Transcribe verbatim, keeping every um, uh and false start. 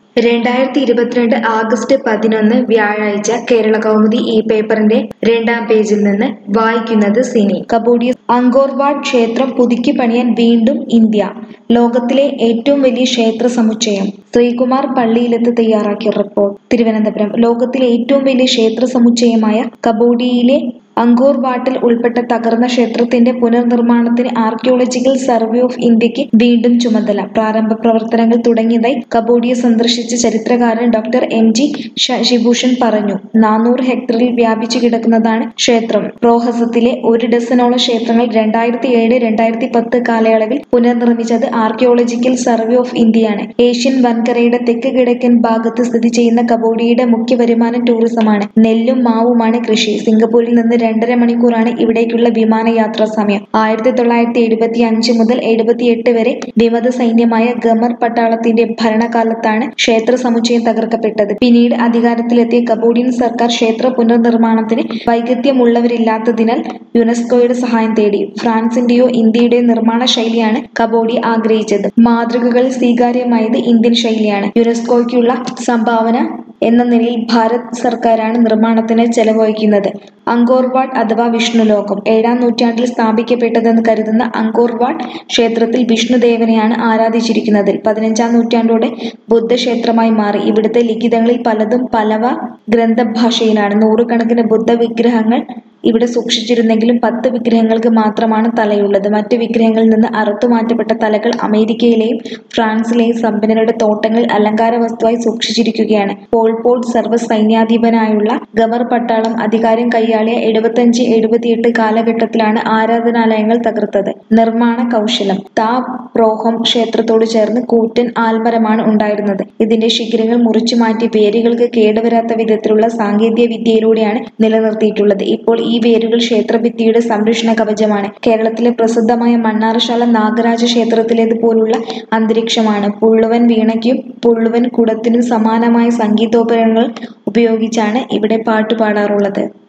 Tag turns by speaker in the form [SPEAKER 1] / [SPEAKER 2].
[SPEAKER 1] രണ്ടായിരത്തി ഇരുപത്തിരണ്ട് ആഗസ്റ്റ് പതിനൊന്ന് വ്യാഴാഴ്ച കേരള കൗമുദി ഈ പേപ്പറിന്റെ രണ്ടാം പേജിൽ നിന്ന് വായിക്കുന്നത് സിനി. കബോഡിയ അങ്കോർവാട്ട് ക്ഷേത്രം പുതുക്കി പണിയാൻ വീണ്ടും ഇന്ത്യ. ലോകത്തിലെ ഏറ്റവും വലിയ ക്ഷേത്ര സമുച്ചയം. ശ്രീകുമാർ പള്ളിയിലത്ത് തയ്യാറാക്കിയ റിപ്പോർട്ട്. തിരുവനന്തപുരം. ലോകത്തിലെ ഏറ്റവും വലിയ ക്ഷേത്ര സമുച്ചയമായ കബോഡിയയിലെ അങ്കോർവാട്ടിൽ ഉൾപ്പെട്ട തകർന്ന ക്ഷേത്രത്തിന്റെ പുനർനിർമ്മാണത്തിന് ആർക്കിയോളജിക്കൽ സർവേ ഓഫ് ഇന്ത്യക്ക് വീണ്ടും ചുമതല. പ്രാരംഭ പ്രവർത്തനങ്ങൾ തുടങ്ങിയതായി കബോഡിയ സന്ദർശിച്ച ചരിത്രകാരൻ ഡോക്ടർ എം ജി ശശിഭൂഷൺ പറഞ്ഞു. നാനൂറ് ഹെക്ടറിൽ വ്യാപിച്ചു കിടക്കുന്നതാണ് ക്ഷേത്രം. റോഹസത്തിലെ ഒരു ഡസനോളം ക്ഷേത്രങ്ങൾ രണ്ടായിരത്തി ഏഴ് രണ്ടായിരത്തി പത്ത് കാലയളവിൽ പുനർനിർമ്മിച്ചത് ആർക്കിയോളജിക്കൽ സർവേ ഓഫ് ഇന്ത്യയാണ്. ഏഷ്യൻ വൻകരയുടെ തെക്ക് കിഴക്കൻ ഭാഗത്ത് സ്ഥിതി ചെയ്യുന്ന കബോഡിയയുടെ മുഖ്യ വരുമാനം ടൂറിസമാണ്. നെല്ലും മാവുമാണ് കൃഷി. സിംഗപ്പൂരിൽ നിന്ന് രണ്ടര മണിക്കൂറാണ് ഇവിടേക്കുള്ള വിമാനയാത്രാ സമയം. ആയിരത്തി തൊള്ളായിരത്തി എഴുപത്തി അഞ്ച് മുതൽ എഴുപത്തിയെട്ട് വരെ വിമത സൈന്യമായ ഖമർ പട്ടാളത്തിന്റെ ഭരണകാലത്താണ് ക്ഷേത്ര സമുച്ചയം തകർക്കപ്പെട്ടത്. പിന്നീട് അധികാരത്തിലെത്തിയ കബോഡിയൻ സർക്കാർ ക്ഷേത്ര പുനർനിർമ്മാണത്തിന് വൈദഗ്ധ്യമുള്ളവരില്ലാത്തതിനാൽ യുനെസ്കോയുടെ സഹായം തേടി. ഫ്രാൻസിന്റെയോ ഇന്ത്യയുടെയോ നിർമ്മാണ ശൈലിയാണ് കബോഡിയ ആഗ്രഹിച്ചത്. മാതൃകകളിൽ സ്വീകാര്യമായത് ഇന്ത്യൻ ശൈലിയാണ്. യുനെസ്കോയ്ക്കുള്ള സംഭാവന എന്ന നിലയിൽ ഭാരത് സർക്കാരാണ് നിർമ്മാണത്തിന് ചെലവഴിക്കുന്നത്. അങ്കോർവാട്ട് അഥവാ വിഷ്ണുലോകം. ഏഴാം നൂറ്റാണ്ടിൽ സ്ഥാപിക്കപ്പെട്ടതെന്ന് കരുതുന്ന അങ്കോർവാട്ട് ക്ഷേത്രത്തിൽ വിഷ്ണുദേവനെയാണ് ആരാധിച്ചിരിക്കുന്നത്. പതിനഞ്ചാം നൂറ്റാണ്ടോടെ ബുദ്ധക്ഷേത്രമായി മാറി. ഇവിടുത്തെ ലിഖിതങ്ങളിൽ പലതും പലവ ഗ്രന്ഥഭാഷയിലാണ്. നൂറുകണക്കിന് ബുദ്ധ വിഗ്രഹങ്ങൾ ഇവിടെ സൂക്ഷിച്ചിരുന്നെങ്കിലും പത്ത് വിഗ്രഹങ്ങൾക്ക് മാത്രമാണ് തലയുള്ളത്. മറ്റു വിഗ്രഹങ്ങളിൽ നിന്ന് അറുത്തുമാറ്റപ്പെട്ട തലകൾ അമേരിക്കയിലെയും ഫ്രാൻസിലെയും സമ്പന്നരുടെ തോട്ടങ്ങളിൽ അലങ്കാര വസ്തുവായി സൂക്ഷിച്ചിരിക്കുകയാണ്. പോൾപോട്ട് സർവ്വ സൈന്യാധിപനായുള്ള ഖമർ പട്ടാളം അധികാരം കൈയാളിയ എഴുപത്തഞ്ച് എഴുപത്തിയെട്ട് കാലഘട്ടത്തിലാണ് ആരാധനാലയങ്ങൾ തകർത്തത്. നിർമ്മാണ കൗശലം. താ പ്രോഹം ക്ഷേത്രത്തോട് ചേർന്ന് കൂറ്റൻ ആൽമരമാണ് ഉണ്ടായിരുന്നത്. ഇതിന്റെ ശിഖരങ്ങൾ മുറിച്ചു മാറ്റി വേരുകൾക്ക് കേടുവരാത്ത വിധത്തിലുള്ള സാങ്കേതിക വിദ്യയിലൂടെയാണ് നിലനിർത്തിയിട്ടുള്ളത്. ഇപ്പോൾ ഈ വേരുകൾ ക്ഷേത്രഭിത്തിയുടെ സംരക്ഷണ കവചമാണ്. കേരളത്തിലെ പ്രസിദ്ധമായ മണ്ണാറശാല നാഗരാജ ക്ഷേത്രത്തിലേതുപോലുള്ള അന്തരീക്ഷമാണ്. പുള്ളുവൻ വീണയ്ക്കും പുള്ളുവൻ കുടത്തിനും സമാനമായ സംഗീതോപകരണങ്ങൾ ഉപയോഗിച്ചാണ് ഇവിടെ പാട്ടുപാടാറുള്ളത്.